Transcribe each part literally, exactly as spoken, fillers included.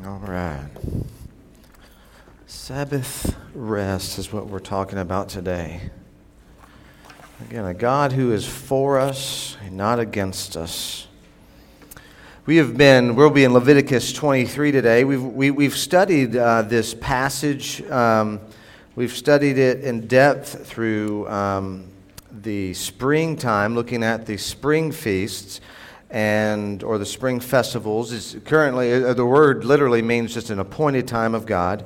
All right. Sabbath rest is what we're talking about today. Again, a God who is for us and not against us. We have been, we'll be in Leviticus twenty-three today. We've, we, we've studied uh, this passage. Um, we've studied it in depth through um, the springtime, looking at the spring feasts and or the spring festivals. Is currently, uh, the word literally means just an appointed time of God.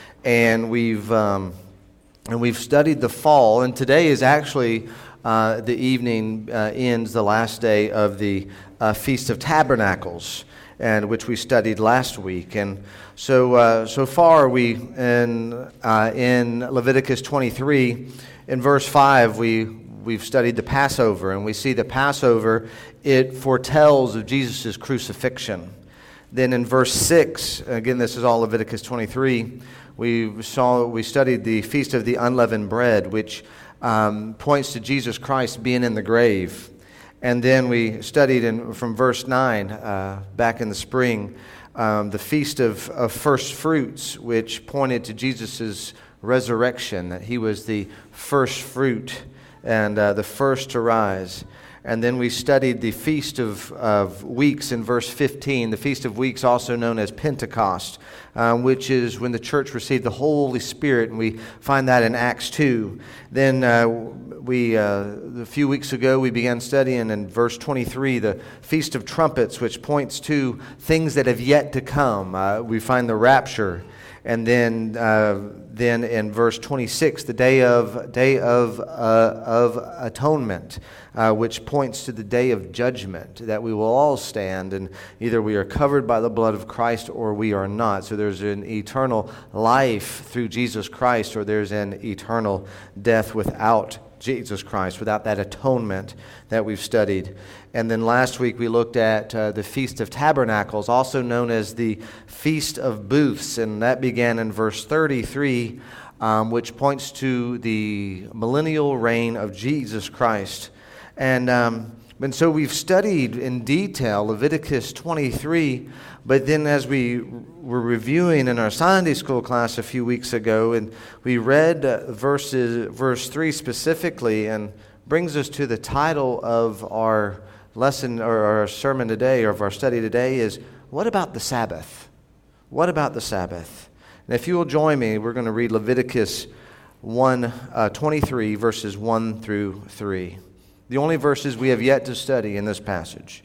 And we've um, and we've studied the fall, and today is actually uh, the evening uh, ends the last day of the uh, Feast of Tabernacles, and which we studied last week. And so uh, so far we in uh, in Leviticus twenty-three, in verse five, we we've studied the Passover, and we see the Passover, it foretells of Jesus' crucifixion. Then in verse six, again, this is all Leviticus twenty-three. We saw, we studied the Feast of the Unleavened Bread, which um, points to Jesus Christ being in the grave. And then we studied in, from verse nine, uh, back in the spring, um, the Feast of, of First Fruits, which pointed to Jesus' resurrection, that he was the first fruit and uh, the first to rise. And then we studied the Feast of, of Weeks in verse fifteen, the Feast of Weeks also known as Pentecost, uh, which is when the church received the Holy Spirit, and we find that in Acts two. Then uh, we, uh, a few weeks ago, we began studying in verse twenty-three, the Feast of Trumpets, which points to things that have yet to come. Uh, we find the rapture. And then, uh, then in verse twenty-six, the day of day of uh, of atonement, uh, which points to the day of judgment, that we will all stand, and either we are covered by the blood of Christ or we are not. So there's an eternal life through Jesus Christ, or there's an eternal death without Jesus Christ, without that atonement that we've studied. And then last week we looked at uh, the Feast of Tabernacles, also known as the Feast of Booths, and that began in verse thirty-three, um, which points to the millennial reign of Jesus Christ. And, um, and so we've studied in detail Leviticus twenty-three, but then as we were reviewing in our Sunday school class a few weeks ago, and we read uh, verses, verse three specifically, and brings us to the title of our lesson or our sermon today, or of our study today, is what about the Sabbath? What about the Sabbath? And if you will join me, we're going to read Leviticus one, uh, twenty-three, verses one through three. The only verses we have yet to study in this passage.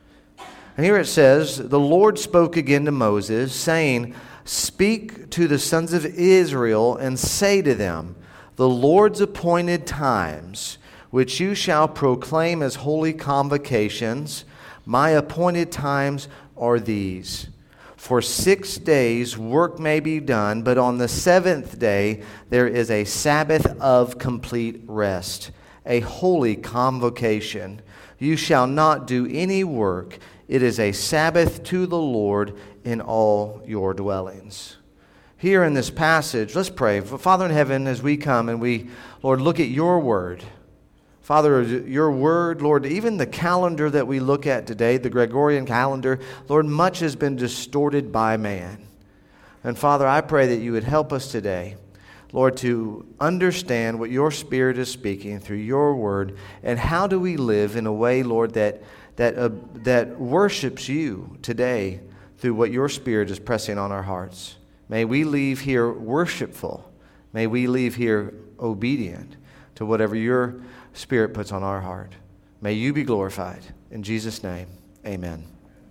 And here it says, "The Lord spoke again to Moses, saying, Speak to the sons of Israel, and say to them, The Lord's appointed times, which you shall proclaim as holy convocations, my appointed times are these. For six days work may be done, but on the seventh day there is a Sabbath of complete rest, a holy convocation. You shall not do any work. It is a Sabbath to the Lord in all your dwellings." Here in this passage, let's pray. Father in heaven, as we come and we, Lord, look at your word. Father, your word, Lord, even the calendar that we look at today, the Gregorian calendar, Lord, much has been distorted by man. And Father, I pray that you would help us today, Lord, to understand what your Spirit is speaking through your word, and how do we live in a way, Lord, that that uh, that worships you today through what your Spirit is pressing on our hearts. May we leave here worshipful. May we leave here obedient to whatever your Spirit puts on our heart. May you be glorified. In Jesus' name, amen.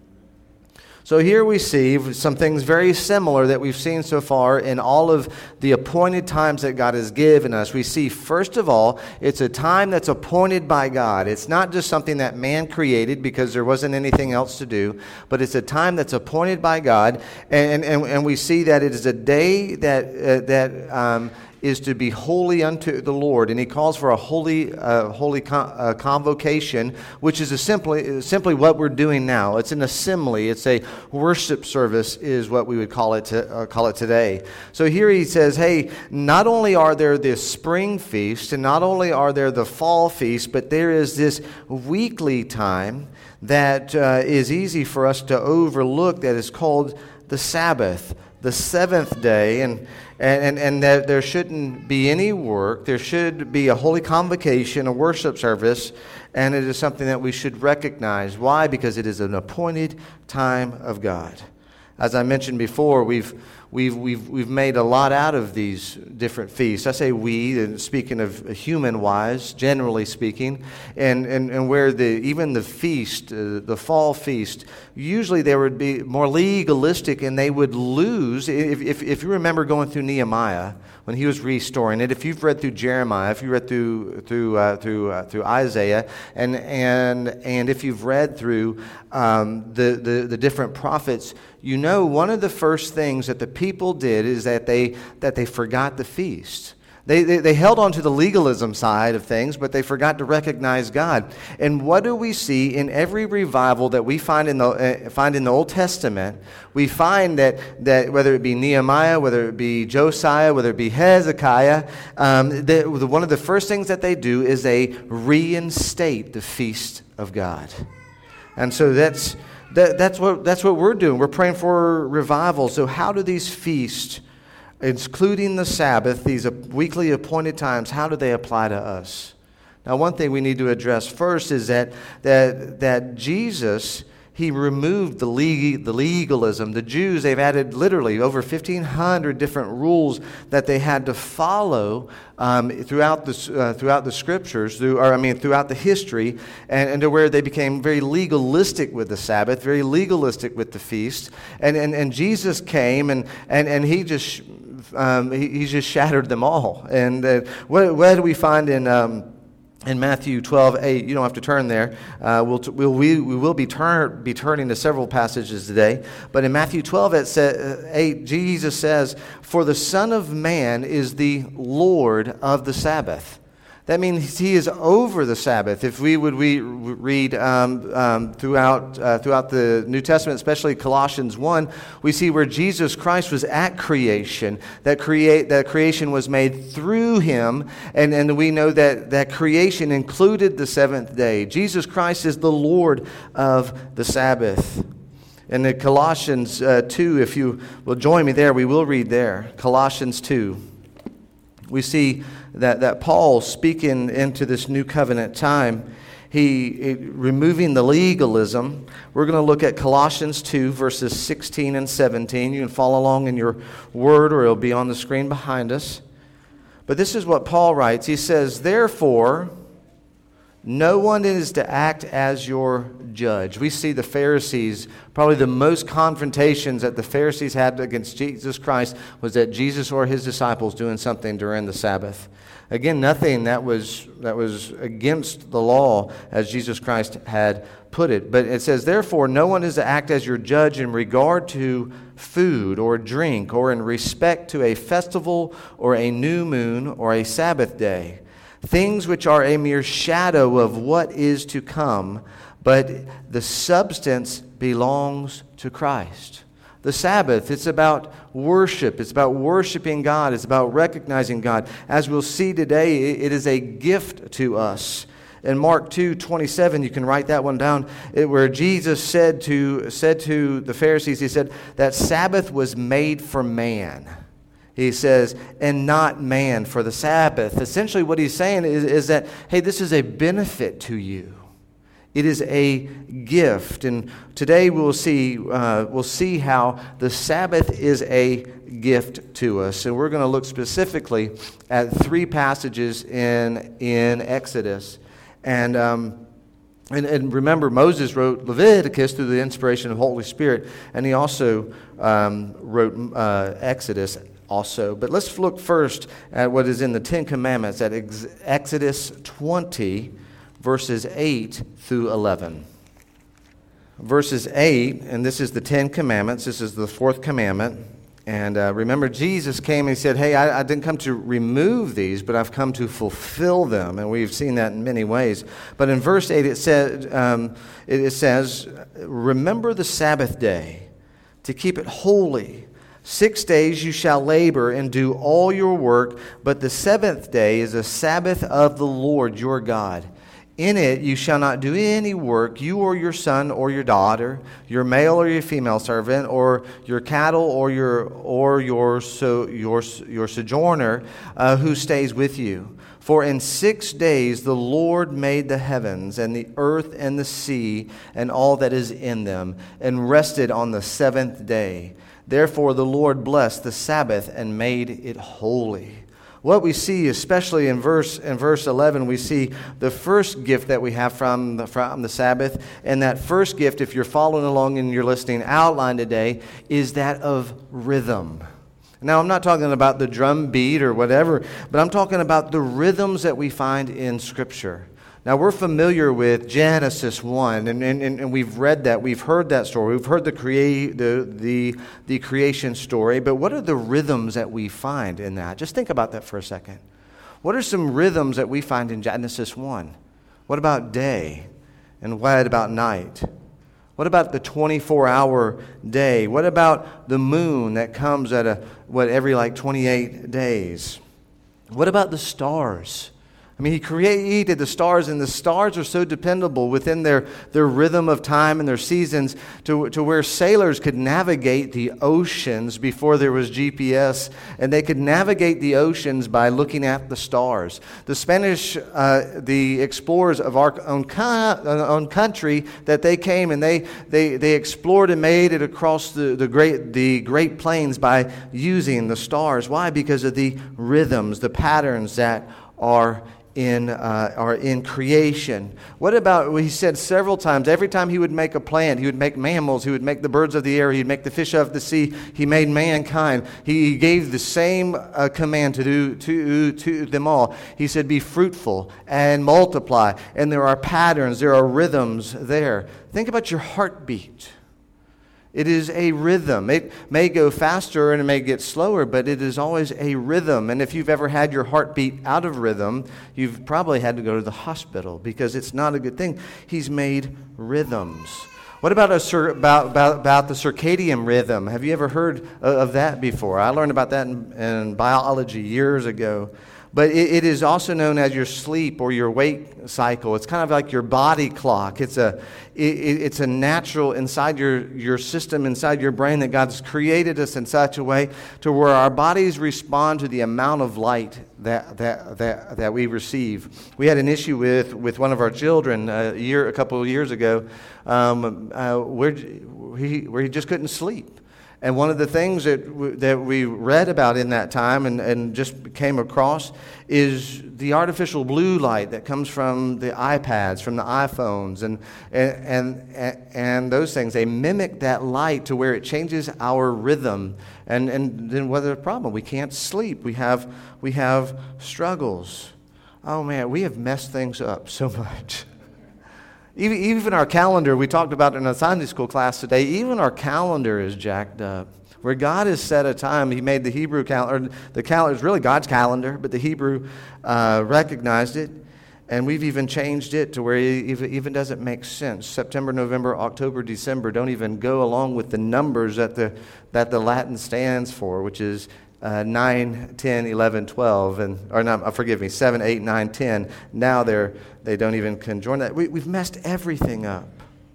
So here we see some things very similar that we've seen so far in all of the appointed times that God has given us. We see, first of all, it's a time that's appointed by God. It's not just something that man created because there wasn't anything else to do, but it's a time that's appointed by God. And, and, and we see that it is a day that, uh, that um, is to be holy unto the Lord, and he calls for a holy, uh, holy con- uh, convocation, which is a simply simply what we're doing now. It's an assembly. It's a worship service, is what we would call it to, uh, call it today. So here he says, hey, not only are there the spring feast, and not only are there the fall feast, but there is this weekly time that uh, is easy for us to overlook, that is called the Sabbath, the seventh day, and and, and that there shouldn't be any work. There should be a holy convocation, a worship service, and it is something that we should recognize. Why? Because it is an appointed time of God. As I mentioned before, we've we've we've we've made a lot out of these different feasts. I say we, and speaking of human-wise, generally speaking, and, and, and where the even the feast, uh, the fall feast, usually they would be more legalistic, and they would lose. If if, if you remember going through Nehemiah when he was restoring it, if you've read through Jeremiah, if you read through through uh, through uh, through Isaiah, and and and if you've read through um, the, the the different prophets, you know one of the first things that the people did is that they that they forgot the feast. They, they they held on to the legalism side of things, but they forgot to recognize God. And what do we see in every revival that we find in the uh, find in the Old Testament? We find that that whether it be Nehemiah, whether it be Josiah, whether it be Hezekiah, um, the, one of the first things that they do is they reinstate the feast of God. And so that's that, that's what that's what we're doing. We're praying for revival. So how do these feasts, including the Sabbath, these weekly appointed times, how do they apply to us? Now, one thing we need to address first is that that that Jesus, he removed the leg, the legalism. The Jews, they've added literally over fifteen hundred different rules that they had to follow um, throughout the uh, throughout the scriptures, through, or I mean throughout the history, and, and to where they became very legalistic with the Sabbath, very legalistic with the feast. And and, and Jesus came and and and he just um, he, he just shattered them all. And uh, what what do we find in um, In Matthew twelve eight, you don't have to turn there. Uh, we'll, t- we'll, we, we will be, turn, be turning to several passages today. But in Matthew twelve eight, Jesus says, "For the Son of Man is the Lord of the Sabbath." That means he is over the Sabbath. If we would we read um, um, throughout uh, throughout the New Testament, especially Colossians one, we see where Jesus Christ was at creation. That create that creation was made through him, and, and we know that that creation included the seventh day. Jesus Christ is the Lord of the Sabbath. And in Colossians uh, two, if you will join me there, we will read there. Colossians two. We see that, that Paul, speaking into this new covenant time, he it, removing the legalism. We're going to look at Colossians two, verses sixteen and seventeen. You can follow along in your word, or it'll be on the screen behind us. But this is what Paul writes. He says, "Therefore, no one is to act as your judge." We see the Pharisees, probably the most confrontations that the Pharisees had against Jesus Christ was that Jesus or his disciples doing something during the Sabbath. Again, nothing that was that was against the law as Jesus Christ had put it. But it says, "Therefore, no one is to act as your judge in regard to food or drink, or in respect to a festival or a new moon or a Sabbath day, things which are a mere shadow of what is to come, but the substance belongs to Christ." The Sabbath, it's about worship. It's about worshiping God. It's about recognizing God. As we'll see today, it is a gift to us. In Mark two twenty-seven, you can write that one down, it, where Jesus said to, said to the Pharisees, he said, that Sabbath was made for man. He says, and not man for the Sabbath. Essentially what he's saying is, is that, hey, this is a benefit to you. It is a gift. And today we'll see uh, we'll see how the Sabbath is a gift to us. And we're going to look specifically at three passages in, in Exodus. And, um, and and remember, Moses wrote Leviticus through the inspiration of the Holy Spirit. And he also um, wrote uh, Exodus also. But let's look first at what is in the Ten Commandments, at ex- Exodus twenty, verses eight through eleven. Verses eight, and this is the Ten Commandments. This is the fourth commandment. And uh, remember, Jesus came and he said, hey, I, I didn't come to remove these, but I've come to fulfill them. And we've seen that in many ways. But in verse eight, it, said, um, it, it says, remember the Sabbath day to keep it holy. Six days you shall labor and do all your work, but the seventh day is a Sabbath of the Lord your God. In it you shall not do any work, you or your son or your daughter, your male or your female servant, or your cattle or your or your so your your sojourner uh, who stays with you. For in six days the Lord made the heavens and the earth and the sea and all that is in them, and rested on the seventh day. Therefore the Lord blessed the Sabbath and made it holy. What we see, especially in verse in verse eleven, we see the first gift that we have from the, from the Sabbath. And that first gift, if you're following along in your listening outline today, is that of rhythm. Now, I'm not talking about the drum beat or whatever, but I'm talking about the rhythms that we find in Scripture. Now, we're familiar with Genesis one, and, and, and we've read that. We've heard that story. We've heard the, crea- the, the, the creation story. But what are the rhythms that we find in that? Just think about that for a second. What are some rhythms that we find in Genesis one? What about day? And what about night? What about the twenty-four hour day? What about the moon that comes at a what every like twenty-eight days? What about the stars? I mean, he created the stars, and the stars are so dependable within their, their rhythm of time and their seasons to, to where sailors could navigate the oceans before there was G P S, and they could navigate the oceans by looking at the stars. The Spanish, uh, the explorers of our own, co- own country, that they came and they, they, they explored and made it across the, the, great, the Great Plains by using the stars. Why? Because of the rhythms, the patterns that are in uh, are in creation. What about, well, he said several times, every time he would make a plant, he would make mammals, he would make the birds of the air, he'd make the fish of the sea, he made mankind. He gave the same uh, command to do to, to them all. He said, be fruitful and multiply. And there are patterns, there are rhythms there. Think about your heartbeat. It is a rhythm. It may go faster and it may get slower, but it is always a rhythm. And if you've ever had your heartbeat out of rhythm, you've probably had to go to the hospital because it's not a good thing. He's made rhythms. What about, a, about, about, about the circadian rhythm? Have you ever heard of that before? I learned about that in, in biology years ago. But it, it is also known as your sleep or your wake cycle. It's kind of like your body clock. It's a it, it's a natural inside your, your system, inside your brain, that God's created us in such a way to where our bodies respond to the amount of light that that that, that we receive. We had an issue with, with one of our children a year, a couple of years ago, um, uh, where he where he just couldn't sleep. And one of the things that w- that we read about in that time and, and just came across is the artificial blue light that comes from the iPads, from the iPhones, and and and, and those things. They mimic that light to where it changes our rhythm. And, and then what's the problem? We can't sleep. We have we have struggles. Oh man, we have messed things up so much. Even, even our calendar, we talked about it in a Sunday school class today, even our calendar is jacked up. Where God has set a time, He made the Hebrew calendar, the calendar is really God's calendar, but the Hebrew uh, recognized it, and we've even changed it to where it even doesn't make sense. September, November, October, December don't even go along with the numbers that the, that the Latin stands for, which is Uh, nine, ten, eleven, twelve, and or not, uh, forgive me, seven, eight, nine, ten. Now they're they don't even conjoin that. We, we've messed everything up.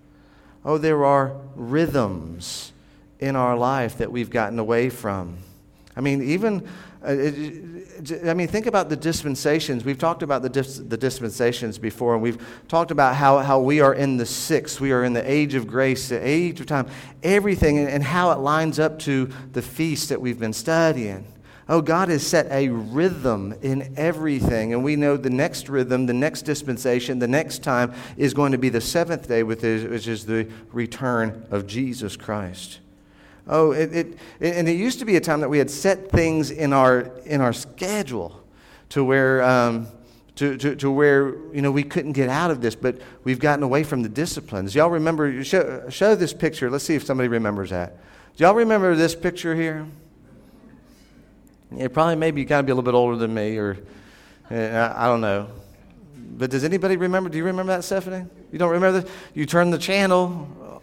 Oh, there are rhythms in our life that we've gotten away from. I mean, even uh, it, it, I mean, think about the dispensations. We've talked about the dis, the dispensations before, and we've talked about how how we are in the sixth. We are in the age of grace, the age of time, everything, and, and how it lines up to the feast that we've been studying. Oh, God has set a rhythm in everything, and we know the next rhythm, the next dispensation, the next time is going to be the seventh day, which is the return of Jesus Christ. Oh, it, it and it used to be a time that we had set things in our in our schedule to where um, to, to to where you know we couldn't get out of this, but we've gotten away from the disciplines. Y'all remember? Show, show this picture. Let's see if somebody remembers that. Do y'all remember this picture here? Yeah, probably maybe you got to be a little bit older than me, or uh, I don't know. But does anybody remember? Do you remember that, Stephanie? You don't remember this? You turn the channel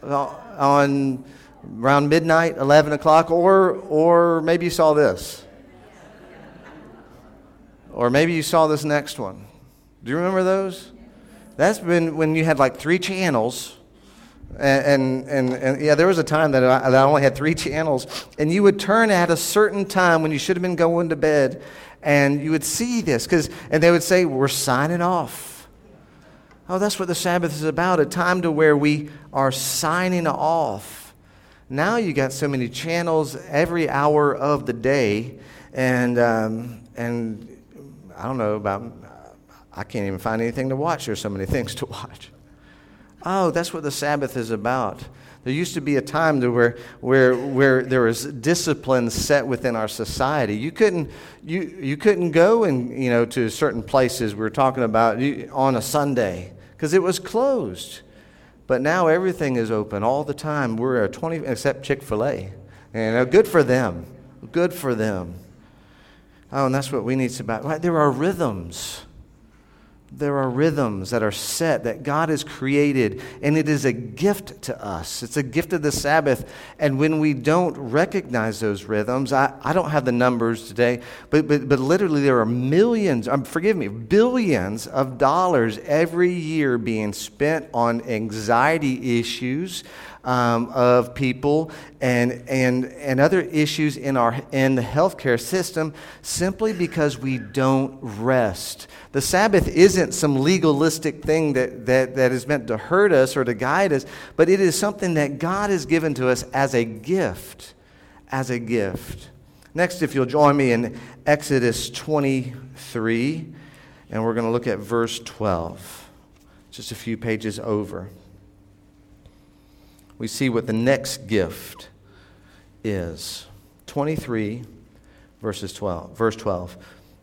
on around midnight, eleven o'clock, or or maybe you saw this. Or maybe you saw this next one. Do you remember those? That's been when you had like three channels. And, and, and, and yeah, there was a time that I, that I only had three channels. And you would turn at a certain time when you should have been going to bed. And you would see this. Cause, and they would say, we're signing off. Oh, that's what the Sabbath is about. A time to where we are signing off. Now you got so many channels every hour of the day. And, um, and I don't know about, I can't even find anything to watch. There's so many things to watch. Oh, that's what the Sabbath is about. There used to be a time to where, where, where there was discipline set within our society. You couldn't, you, you couldn't go and you know to certain places we were talking about on a Sunday because it was closed. But now everything is open all the time. We're a twenty except Chick-fil-A, and good for them. Good for them. Oh, and that's what we need to about. Right? There are rhythms. There are rhythms that are set that God has created, and it is a gift to us. It's a gift of the Sabbath, and when we don't recognize those rhythms, I, I don't have the numbers today, but, but but literally there are millions, um, forgive me, billions of dollars every year being spent on anxiety issues um, of people and and and other issues in our in the healthcare system simply because we don't rest. The Sabbath isn't some legalistic thing that, that, that is meant to hurt us or to guide us, but it is something that God has given to us as a gift, as a gift. Next, if you'll join me in Exodus twenty-three, and we're going to look at verse twelve, just a few pages over. We see what the next gift is. twenty-three, verses twelve, verse twelve.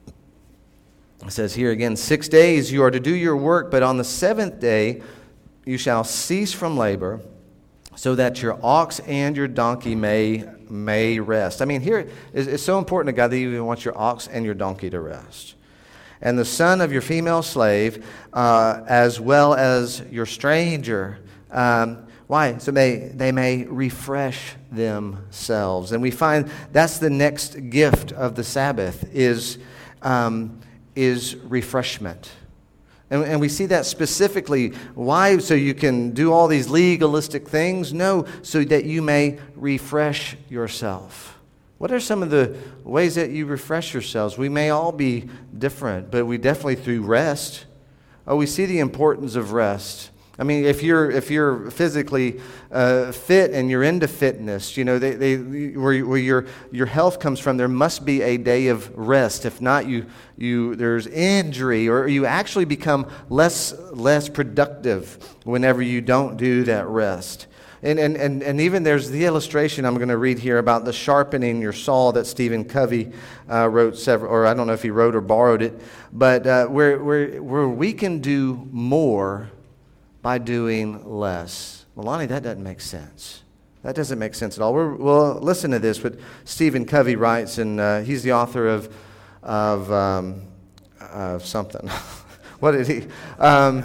It says here again, six days you are to do your work, but on the seventh day you shall cease from labor, so that your ox and your donkey may may rest. I mean, here it's, it's so important to God that you even want your ox and your donkey to rest. And the son of your female slave, uh, as well as your stranger. Um, why? So they, they may refresh themselves. And we find that's the next gift of the Sabbath is... Um, is refreshment. And, and we see that specifically. Why? So you can do all these legalistic things? No, so that you may refresh yourself. What are some of the ways that you refresh yourselves? We may all be different, but we definitely through rest. Oh, we see the importance of rest. I mean, if you're if you're physically uh, fit and you're into fitness, you know, they, they where, where your your health comes from, there must be a day of rest. If not, you you there's injury, or you actually become less less productive whenever you don't do that rest. And and and, and even there's the illustration I'm going to read here about the sharpening your saw that Stephen Covey uh, wrote several, or I don't know if he wrote or borrowed it, but uh, where where where we can do more by doing less. Well, Lonnie, that doesn't make sense. That doesn't make sense at all. We're, well, listen to this, what Stephen Covey writes, and uh, he's the author of of um, uh, something. What did he? Um,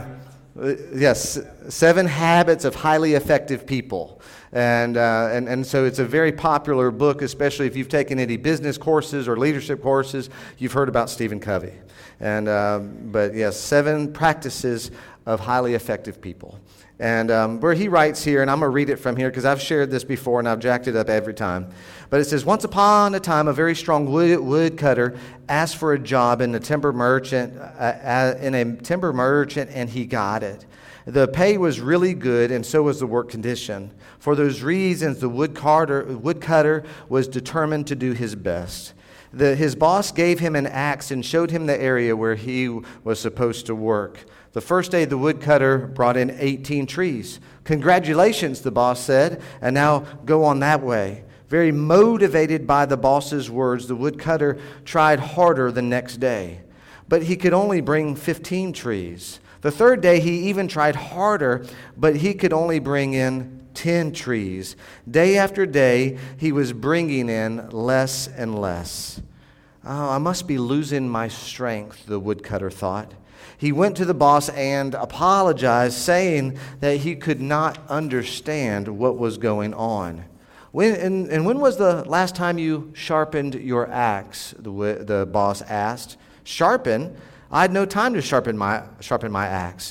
yes, Seven Habits of Highly Effective People. And, uh, and and so it's a very popular book, especially if you've taken any business courses or leadership courses. You've heard about Stephen Covey. And um, but yes, seven practices of highly effective people. And um, where he writes here, and I'm going to read it from here because I've shared this before and I've jacked it up every time. But it says, once upon a time, a very strong wood, woodcutter asked for a job in a timber merchant, uh, in a timber merchant, and he got it. The pay was really good, and so was the work condition. For those reasons, the woodcutter, woodcutter was determined to do his best. The, his boss gave him an axe and showed him the area where he was supposed to work. The first day, the woodcutter brought in eighteen trees. Congratulations, the boss said, and now go on that way. Very motivated by the boss's words, the woodcutter tried harder the next day. But he could only bring fifteen trees. The third day, he even tried harder, but he could only bring in ten trees. Day after day, he was bringing in less and less. Oh, I must be losing my strength, the woodcutter thought. He went to the boss and apologized, saying that he could not understand what was going on. When, and, and when was the last time you sharpened your axe? The, the boss asked. Sharpen? I had no time to sharpen my sharpen my axe.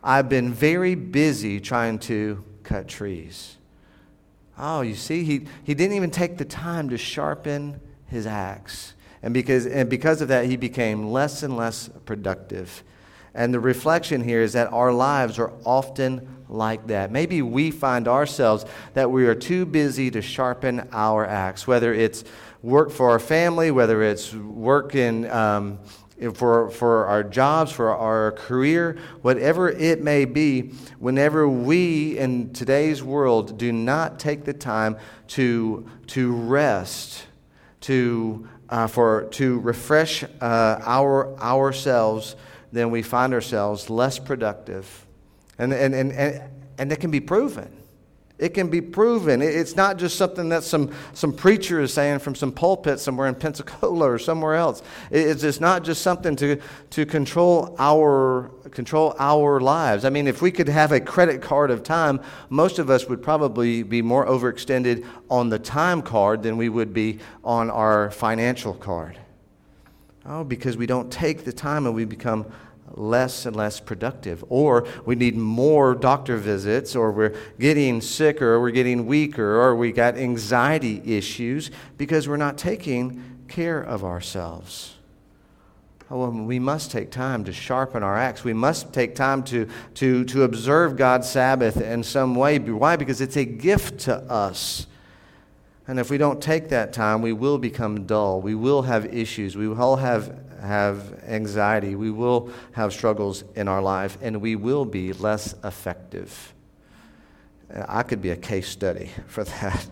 I've been very busy trying to cut trees. Oh, you see, he, he didn't even take the time to sharpen his axe. And because, and because of that, he became less and less productive. And the reflection here is that our lives are often like that. Maybe we find ourselves that we are too busy to sharpen our axe, whether it's work for our family, whether it's work in, um, for, for our jobs, for our career, whatever it may be. Whenever we in today's world do not take the time to, to rest, to, uh, for, to refresh uh, our, ourselves, then we find ourselves less productive. And, and, and, and, and it can be proven. It can be proven. It's not just something that some, some preacher is saying from some pulpit somewhere in Pensacola or somewhere else. It's just not just something to, to control our, control our lives. I mean, if we could have a credit card of time, most of us would probably be more overextended on the time card than we would be on our financial card. Oh, because we don't take the time and we become less and less productive. Or we need more doctor visits, or we're getting sicker, or we're getting weaker, or we got anxiety issues because we're not taking care of ourselves. Oh, well, we must take time to sharpen our axe. We must take time to, to, to observe God's Sabbath in some way. Why? Because it's a gift to us. And if we don't take that time, we will become dull. We will have issues. We will have, have anxiety. We will have struggles in our life, and we will be less effective. I could be a case study for that.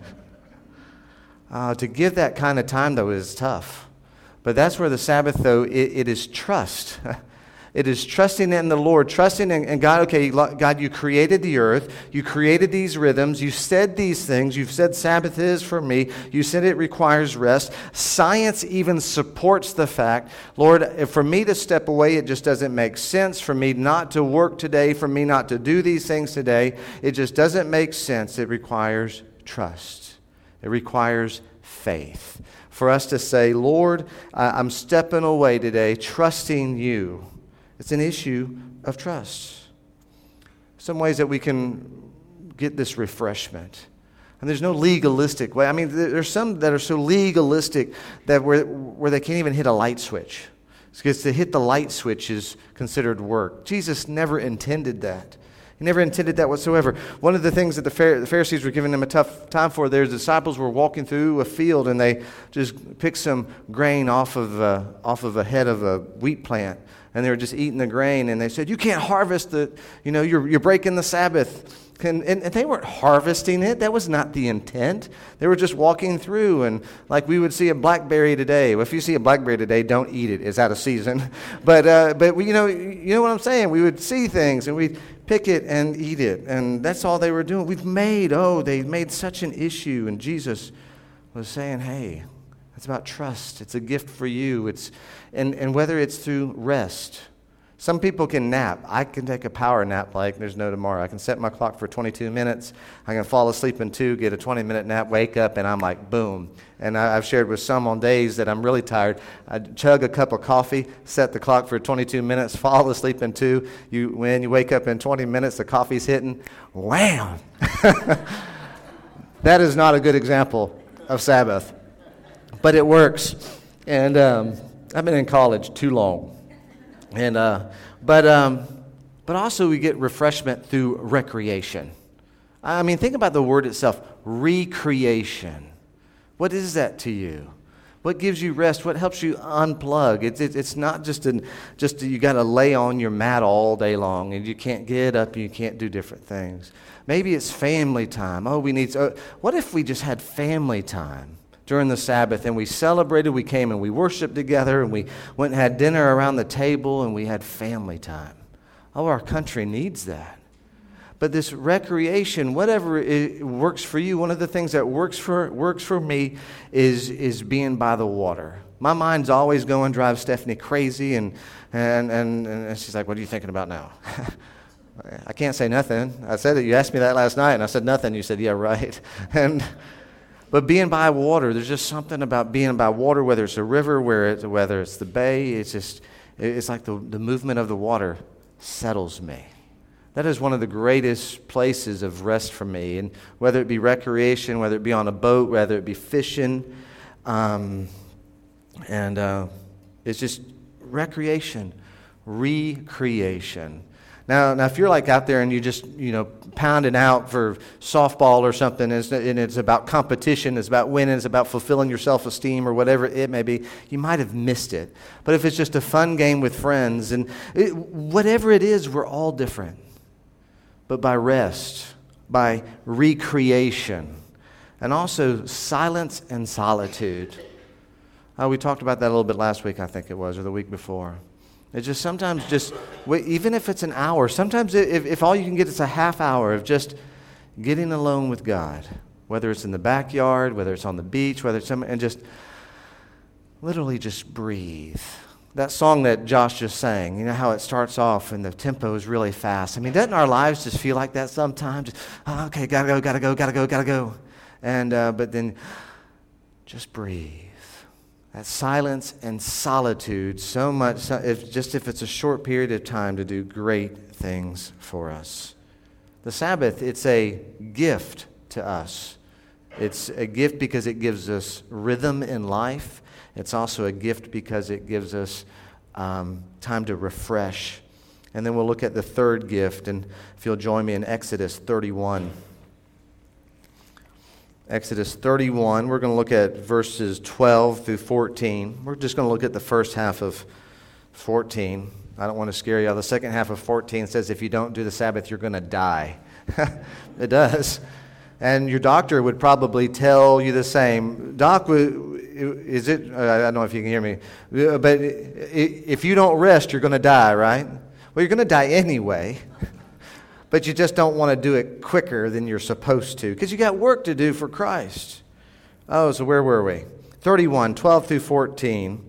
Uh, to give that kind of time, though, is tough. But that's where the Sabbath, though, it, it is trust. It is trusting in the Lord, trusting in, in God. Okay, God, you created the earth. You created these rhythms. You said these things. You've said Sabbath is for me. You said it requires rest. Science even supports the fact, Lord, for me to step away, it just doesn't make sense. For me not to work today, for me not to do these things today, it just doesn't make sense. It requires trust. It requires faith. For us to say, Lord, I'm stepping away today, trusting you. It's an issue of trust. Some ways that we can get this refreshment. And there's no legalistic way. I mean, there's some that are so legalistic that where, where they can't even hit a light switch. Because to hit the light switch is considered work. Jesus never intended that. He never intended that whatsoever. One of the things that the Pharisees were giving him a tough time for, their disciples were walking through a field and they just picked some grain off of a, off of a head of a wheat plant. And they were just eating the grain, and they said, you can't harvest the, you know, you're, you're breaking the Sabbath. And, and, and they weren't harvesting it. That was not the intent. They were just walking through, and like we would see a blackberry today. Well, if you see a blackberry today, don't eat it. It's out of season. But, uh, but we, you know, you know what I'm saying? We would see things, and we'd pick it and eat it. And that's all they were doing. We've made, oh, they made such an issue. And Jesus was saying, hey, it's about trust. It's a gift for you. It's and, and whether it's through rest. Some people can nap. I can take a power nap like there's no tomorrow. I can set my clock for twenty-two minutes. I can fall asleep in two, get a twenty-minute nap, wake up, and I'm like, boom. And I, I've shared with some on days that I'm really tired. I chug a cup of coffee, set the clock for twenty-two minutes, fall asleep in two. You, when you wake up in twenty minutes, the coffee's hitting. Wham! That is not a good example of Sabbath. But it works. And um, I've been in college too long. And uh, but um, but also we get refreshment through recreation. I mean, think about the word itself, recreation. What is that to you? What gives you rest? What helps you unplug? It's it's, it's not just an just you got to lay on your mat all day long and you can't get up and you can't do different things. Maybe it's family time. Oh, we need. Uh, what if we just had family time during the Sabbath, and we celebrated, we came and we worshiped together, and we went and had dinner around the table, and we had family time. Oh, our country needs that. But this recreation, whatever it works for you, one of the things that works for works for me is is being by the water. My mind's always going, drive Stephanie crazy, and and and, and she's like, what are you thinking about now? I can't say nothing. I said it. You asked me that last night, and I said nothing. You said, yeah, right. And But being by water, there's just something about being by water, whether it's a river, where it's, whether it's the bay, it's just, it's like the, the movement of the water settles me. That is one of the greatest places of rest for me. And whether it be recreation, whether it be on a boat, whether it be fishing, um, and uh, it's just recreation, recreation. Now, now, if you're like out there and you just, you know, pounding out for softball or something, and it's, and it's about competition, it's about winning, it's about fulfilling your self-esteem or whatever it may be, you might have missed it. But if it's just a fun game with friends, and it, whatever it is, we're all different. But by rest, by recreation, and also silence and solitude. Uh, we talked about that a little bit last week, I think it was, or the week before. It's just sometimes just, even if it's an hour, sometimes if, if all you can get is a half hour of just getting alone with God, whether it's in the backyard, whether it's on the beach, whether it's some, and just literally just breathe. That song that Josh just sang, you know how it starts off and the tempo is really fast. I mean, doesn't our lives just feel like that sometimes? Just, oh, okay, gotta go, gotta go, gotta go, gotta go. And, uh, but then just breathe. That silence and solitude, so much, if, just if it's a short period of time, to do great things for us. The Sabbath, it's a gift to us. It's a gift because it gives us rhythm in life. It's also a gift because it gives us um, time to refresh. And then we'll look at the third gift, and if you'll join me in Exodus thirty-one. Exodus thirty-one, we're going to look at verses twelve through fourteen. We're just going to look at the first half of fourteen. I don't want to scare you. The second half of fourteen says if you don't do the Sabbath, you're going to die. It does. And your doctor would probably tell you the same. Doc, is it, I don't know if you can hear me, but if you don't rest, you're going to die, right? Well, you're going to die anyway. But you just don't want to do it quicker than you're supposed to because you got work to do for Christ. Oh, so where were we? thirty-one, twelve through fourteen.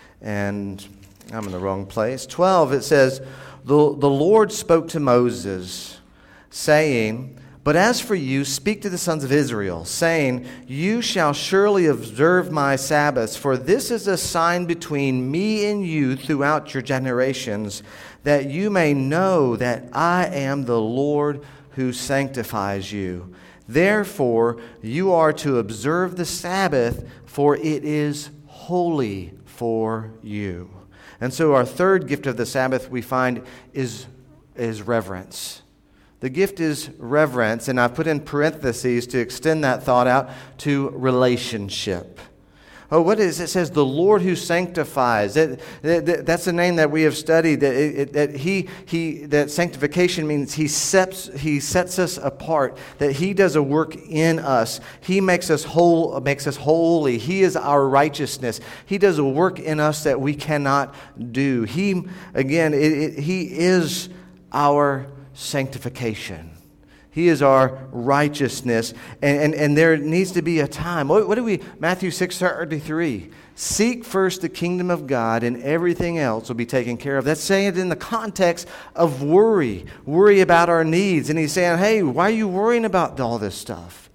And I'm in the wrong place. twelve, it says, the, the Lord spoke to Moses, saying, "But as for you, speak to the sons of Israel, saying, You shall surely observe my Sabbaths, for this is a sign between me and you throughout your generations, that you may know that I am the Lord who sanctifies you. Therefore, you are to observe the Sabbath, for it is holy for you." And so our third gift of the Sabbath we find is, is reverence. The gift is reverence, and I've put in parentheses to extend that thought out to relationship. Oh, what is it? It says the Lord who sanctifies. That, that, that's the name that we have studied. That, it, that he he that sanctification means he sets he sets us apart. That he does a work in us. He makes us whole, makes us holy. He is our righteousness. He does a work in us that we cannot do. He again, it, it, he is our sanctification. He is our righteousness. And, and, and there needs to be a time. What, what do we, Matthew six thirty-three, seek first the kingdom of God and everything else will be taken care of. That's saying it in the context of worry. Worry about our needs. And he's saying, hey, why are you worrying about all this stuff?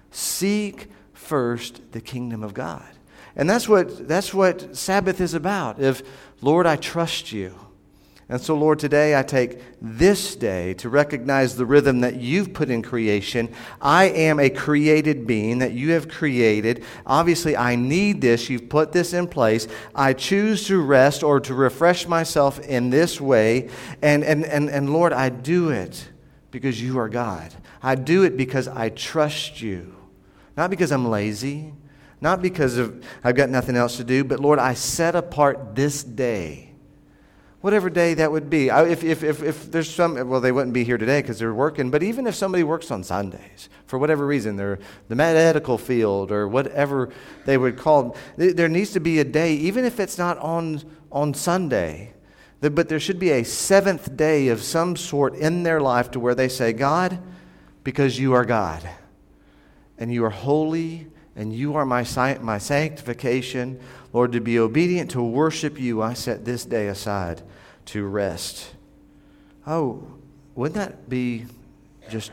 Seek first the kingdom of God. And that's what, that's what Sabbath is about. If, Lord, I trust you. And so, Lord, today I take this day to recognize the rhythm that you've put in creation. I am a created being that you have created. Obviously, I need this. You've put this in place. I choose to rest or to refresh myself in this way. And, and, and, and Lord, I do it because you are God. I do it because I trust you. Not because I'm lazy. Not because of I've got nothing else to do. But, Lord, I set apart this day. Whatever day that would be. If, if, if, if there's some, well, they wouldn't be here today because they're working, but even if somebody works on Sundays, for whatever reason, they're the medical field or whatever they would call it, there needs to be a day, even if it's not on, on Sunday, but there should be a seventh day of some sort in their life to where they say, God, because you are God, and you are holy, and you are my, my sanctification, Lord, to be obedient, to worship you, I set this day aside to rest. Oh, wouldn't that be just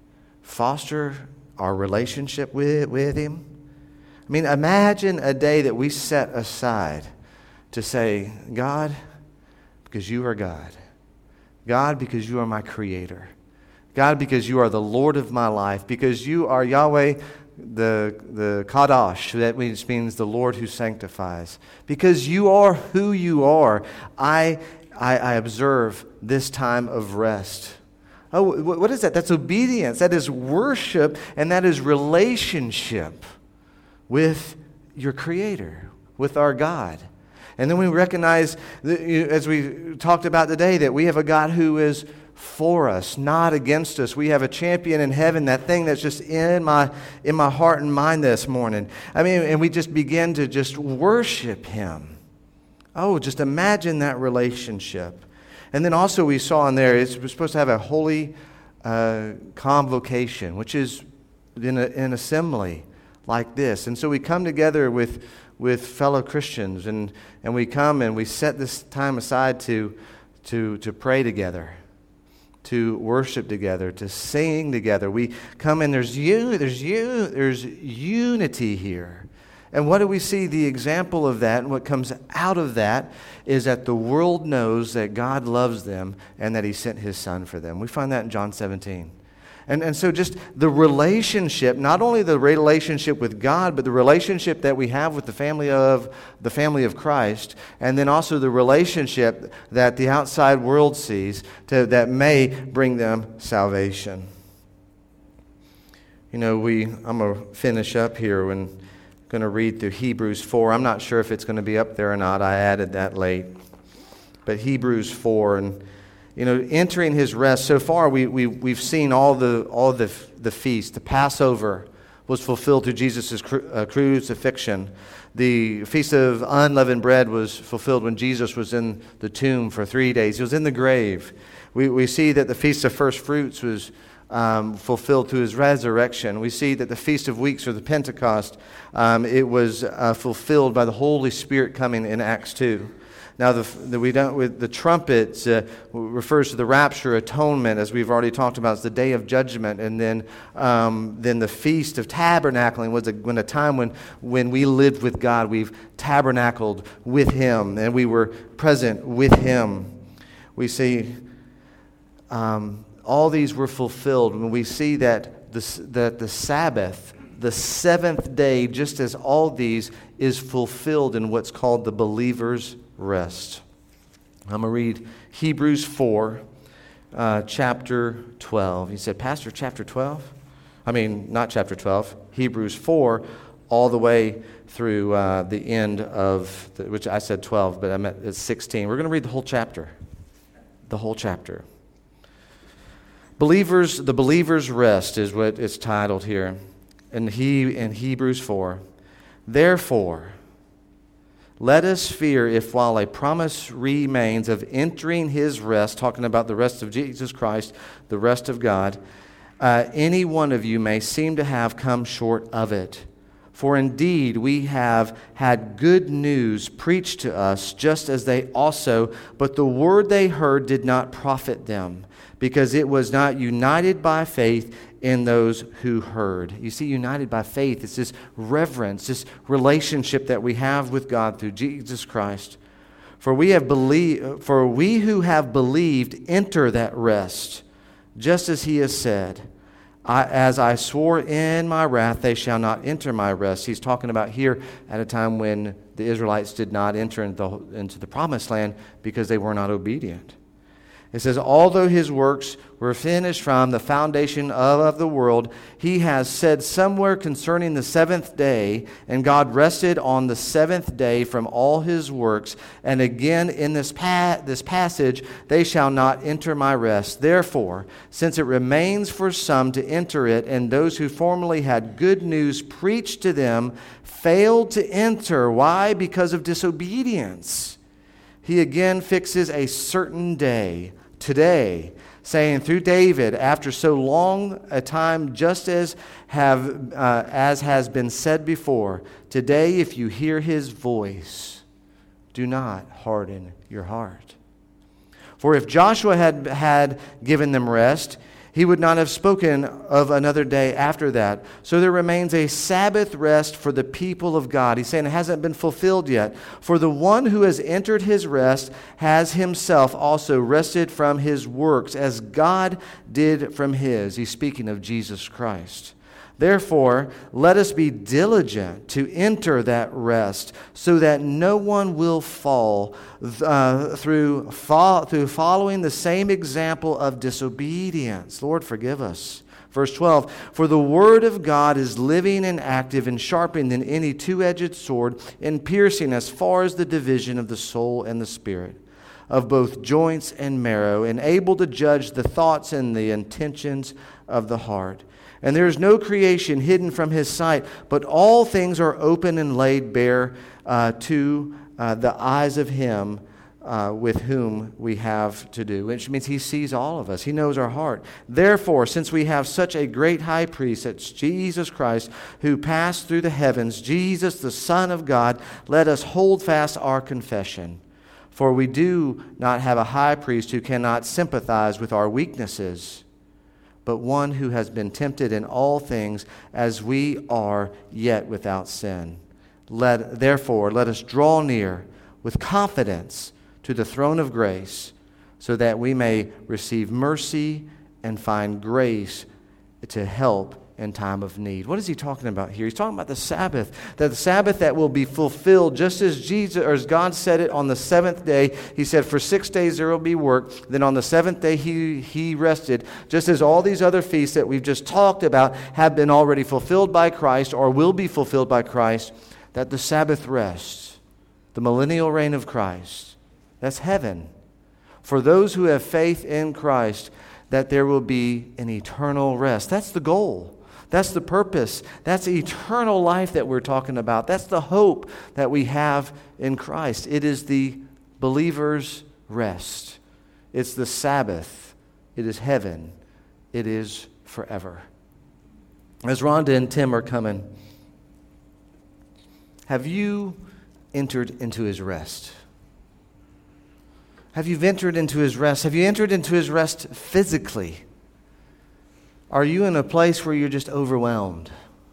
foster our relationship with, with him? I mean, imagine a day that we set aside to say, God, because you are God, God, because you are my creator. God, because you are the Lord of my life. Because you are Yahweh, the, the Kadosh, that which means the Lord who sanctifies. Because you are who you are, I, I, I observe this time of rest. Oh, what is that? That's obedience. That is worship, and that is relationship with your Creator, with our God. And then we recognize, that, as we talked about today, that we have a God who is for us, not against us. We have a champion in heaven, that thing that's just in my in my heart and mind this morning. I mean, and we just begin to just worship Him. Oh, just imagine that relationship. And then also we saw in there, it's, we're supposed to have a holy uh, convocation, which is in a, an assembly like this. And so we come together with with fellow Christians, and, and we come and we set this time aside to to to pray together, to worship together, to sing together. We come and there's you, there's you, there's unity here. And what do we see? The example of that, and what comes out of that is that the world knows that God loves them and that He sent His Son for them. We find that in John seventeen. And, and so just the relationship, not only the relationship with God, but the relationship that we have with the family of the family of Christ, and then also the relationship that the outside world sees to, that may bring them salvation. You know, we I'm going to finish up here when I'm going to read through Hebrews four. I'm not sure if it's going to be up there or not. I added that late. But Hebrews four, and you know, entering His rest. So far, we, we, we've seen all the all the the feast. The Passover was fulfilled through Jesus' cru- uh, crucifixion. The Feast of Unleavened Bread was fulfilled when Jesus was in the tomb for three days. He was in the grave. We we see that the Feast of First Fruits was um, fulfilled through His resurrection. We see that the Feast of Weeks, or the Pentecost, um, it was uh, fulfilled by the Holy Spirit coming in Acts two. Now, the, the, we don't, with the trumpet uh, refers to the rapture, atonement, as we've already talked about. It's the day of judgment. And then um, then the Feast of Tabernacling was a, when a time when, when we lived with God. We've tabernacled with Him, and we were present with Him. We see um, all these were fulfilled when we see that the, that the Sabbath, the seventh day, just as all these, is fulfilled in what's called the believer's rest. I'm going to read Hebrews four, uh, chapter twelve. He said, Pastor, chapter twelve? I mean, not chapter twelve. Hebrews four, all the way through uh, the end of, the, which I said twelve, but I meant it's sixteen. We're going to read the whole chapter. The whole chapter. Believers, the believer's rest is what it's titled here in, he, in Hebrews four. Therefore, let us fear if while a promise remains of entering His rest, talking about the rest of Jesus Christ, the rest of God, uh, any one of you may seem to have come short of it. For indeed we have had good news preached to us, just as they also, but the word they heard did not profit them, because it was not united by faith in those who heard. You see, united by faith, it's this reverence, this relationship that we have with God through Jesus Christ. For we have believed, for we who have believed enter that rest, just as He has said, I, as I swore in my wrath, they shall not enter my rest. He's talking about here at a time when the Israelites did not enter into the, into the promised land because they were not obedient. It says, although His works were finished from the foundation of, of the world, He has said somewhere concerning the seventh day, and God rested on the seventh day from all His works. And again in this, pa- this passage, they shall not enter my rest. Therefore, since it remains for some to enter it, and those who formerly had good news preached to them failed to enter. Why? Because of disobedience. He again fixes a certain day, today, saying through David, after so long a time, just as have uh, as has been said before, today if you hear His voice, do not harden your heart. For if Joshua had had given them rest, He would not have spoken of another day after that. So there remains a Sabbath rest for the people of God. He's saying it hasn't been fulfilled yet. For the one who has entered his rest has himself also rested from his works, as God did from his. He's speaking of Jesus Christ. Therefore, let us be diligent to enter that rest, so that no one will fall uh, through, fo- through following the same example of disobedience. Lord, forgive us. Verse twelve, for the word of God is living and active and sharper than any two-edged sword, and piercing as far as the division of the soul and the spirit, of both joints and marrow, and able to judge the thoughts and the intentions of the heart. And there is no creation hidden from his sight, but all things are open and laid bare uh, to uh, the eyes of him uh, with whom we have to do, which means he sees all of us. He knows our heart. Therefore, since we have such a great high priest, that's Jesus Christ, who passed through the heavens, Jesus, the Son of God, let us hold fast our confession. For we do not have a high priest who cannot sympathize with our weaknesses, but one who has been tempted in all things as we are, yet without sin. Let, therefore, let us draw near with confidence to the throne of grace, so that we may receive mercy and find grace to help in time of need. What is he talking about here? He's talking about the Sabbath, that the Sabbath that will be fulfilled just as Jesus, or as God said it on the seventh day. He said, for six days there will be work. Then on the seventh day he, he rested, just as all these other feasts that we've just talked about have been already fulfilled by Christ or will be fulfilled by Christ, that the Sabbath rest, the millennial reign of Christ, that's heaven. For those who have faith in Christ, that there will be an eternal rest. That's the goal. That's the purpose. That's eternal life that we're talking about. That's the hope that we have in Christ. It is the believer's rest. It's the Sabbath. It is heaven. It is forever. As Rhonda and Tim are coming, have you entered into his rest? Have you entered into his rest? Have you entered into his rest physically? Are you in a place where you're just overwhelmed?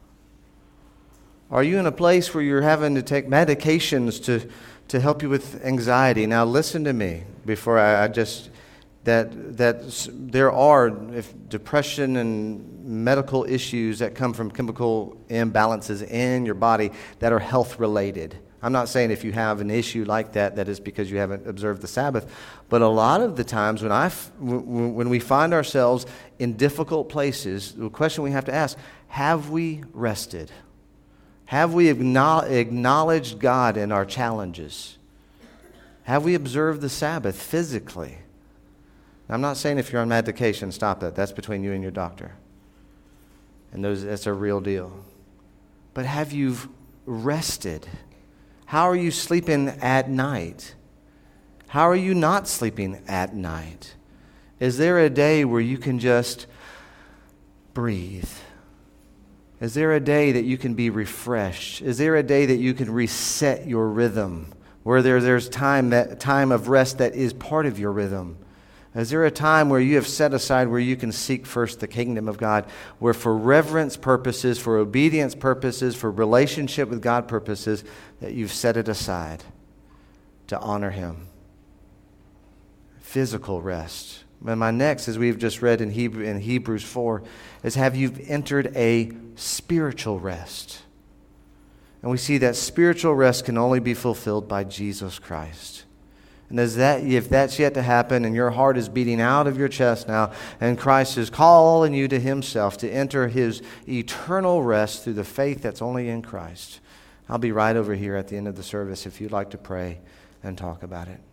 Are you in a place where you're having to take medications to, to help you with anxiety? Now listen to me before I, I just, that, that there are if depression and medical issues that come from chemical imbalances in your body that are health related. I'm not saying if you have an issue like that, that is because you haven't observed the Sabbath. But a lot of the times when I, when we find ourselves in difficult places, the question we have to ask, have we rested? Have we acknowledged God in our challenges? Have we observed the Sabbath physically? I'm not saying if you're on medication, stop that. That's between you and your doctor. And those, that's a real deal. But have you rested? How are you sleeping at night? How are you not sleeping at night? Is there a day where you can just breathe? Is there a day that you can be refreshed? Is there a day that you can reset your rhythm, where there, there's time that time of rest that is part of your rhythm? Is there a time where you have set aside where you can seek first the kingdom of God, where for reverence purposes, for obedience purposes, for relationship with God purposes, that you've set it aside to honor him? Physical rest. And my next, as we've just read in, Hebrew, in Hebrews four, is have you entered a spiritual rest? And we see that spiritual rest can only be fulfilled by Jesus Christ. And as that, if that's yet to happen and your heart is beating out of your chest now and Christ is calling you to himself to enter his eternal rest through the faith that's only in Christ, I'll be right over here at the end of the service if you'd like to pray and talk about it.